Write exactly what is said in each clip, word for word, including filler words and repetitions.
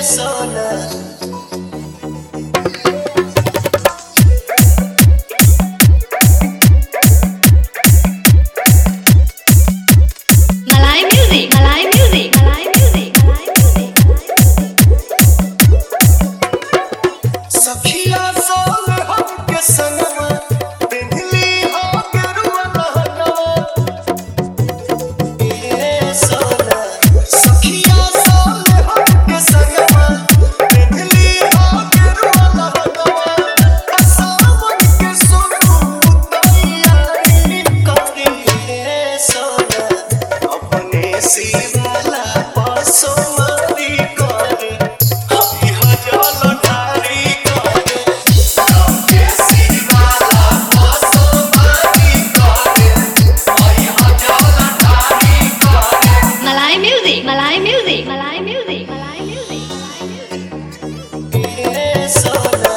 सोना Malay music, Malay music, Malay music, Malay music, सखिया सोल हमके संगवा बिंदली हो गेरुआ लहनवा ए सोना सखिया सोल हमके संगवा बिंदली हो गेरुआ लहनवा सावन के सुनु तैयारी करी ए सोना अपने सिवाला पासो मारी करे हई हजल ढारी करे अपने सिवाला पासो मारी करे हई हजल ढारी करे Malay music, Malay music, Malay music, Malay music. ए सोना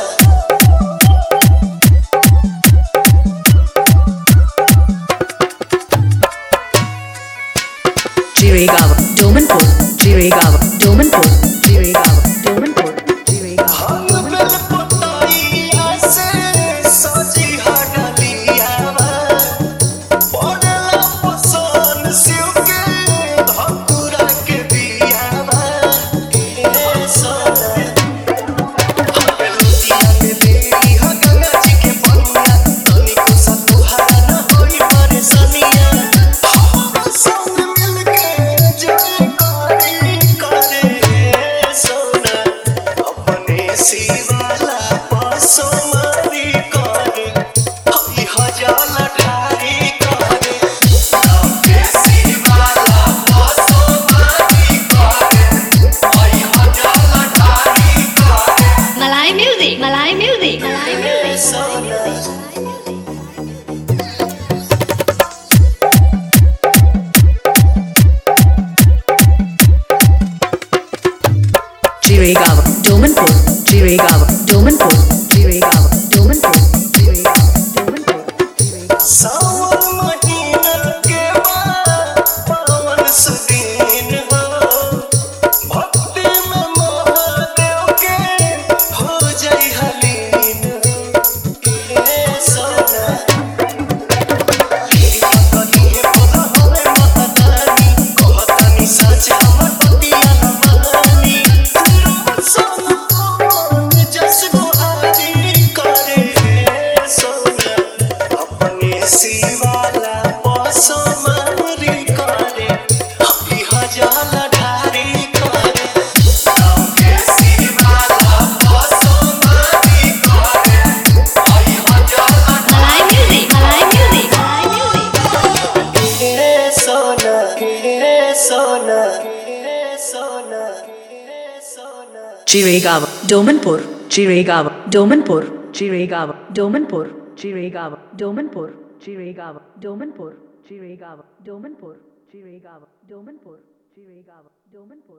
Jiregawa, Domanpur, Jiregawa, Domanpur, Jiregawa, Domanpur, Jiregawa. हम बेल पताइया से सजी हडलियावा पड़ला पसन शिव के धतूरा के बियावा ए सोना हवेलिया में लेली ह गंगा जी के पनिया तनिको सा तुहारा न होई परेशानिया हम संग मिलके जय करी करे ए सोना अपने सिवाला पासो मारी करे हई हजल ढारी करे अपने सिवाला पासो मारी करे हई हजल ढारी करे Malay music, Malay music, Malay ए music. सोना Jiregawa, Domanpur, Jiregawa, Domanpur, Jiregawa, Domanpur, Jiregawa, Domanpur, Jiregawa. सावन महीना के बाद पावन सुदीन हो भक्ति में महादेव के हो जाई हलीन हो ए सोना कृपा कनी बोला हमें महादानी कहतानी सच हमर पतिया न मानी सोना कौन जस गुहारी करे ए सोना अपने सिवाला पासो मारी करे हई हजल ढारी करे अपने सिवाला पासो मारी करे हई हजल Malay music, Malay music, Malay music. ए सोना ए सोना ए सोना ए सोना Jiregawa, Domanpur, Jiregawa, Domanpur, Jiregawa, Domanpur, Jiregawa, Domanpur, Jiregawa, Domanpur, Jiregawa, Domanpur, Jiregawa, Domanpur, Jiregawa, Domanpur.